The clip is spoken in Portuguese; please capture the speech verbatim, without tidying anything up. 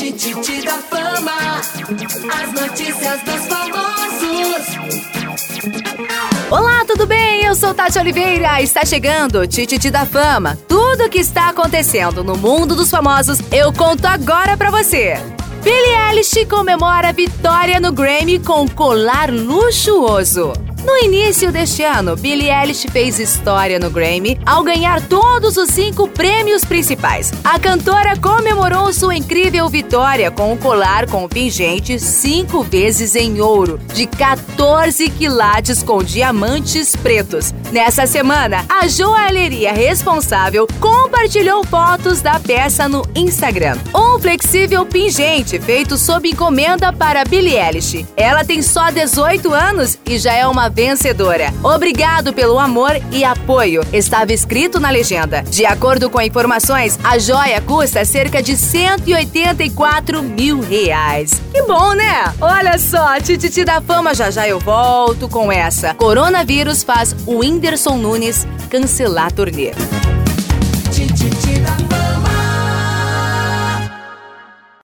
Tititi da Fama, as notícias dos famosos. Olá, tudo bem? Eu sou Tati Oliveira. Está chegando o Tititi da Fama. Tudo o que está acontecendo no mundo dos famosos, eu conto agora pra você. Billie Eilish comemora a vitória no Grammy com colar luxuoso. No início deste ano, Billie Eilish fez história no Grammy ao ganhar todos os cinco prêmios principais. A cantora comemorou sua incrível vitória com um colar com pingente cinco vezes em ouro, de quatorze quilates com diamantes pretos. Nessa semana, a joalheria responsável compartilhou fotos da peça no Instagram. Um flexível pingente feito sob encomenda para Billie Eilish. Ela tem só dezoito anos e já é uma vencedora. Obrigado pelo amor e apoio, estava escrito na legenda. De acordo com informações, a joia custa cerca de cento e oitenta e quatro mil reais. Que bom, né? Olha só, Tititi da Fama, já já eu volto com essa. Coronavírus faz o Whindersson Nunes cancelar turnê.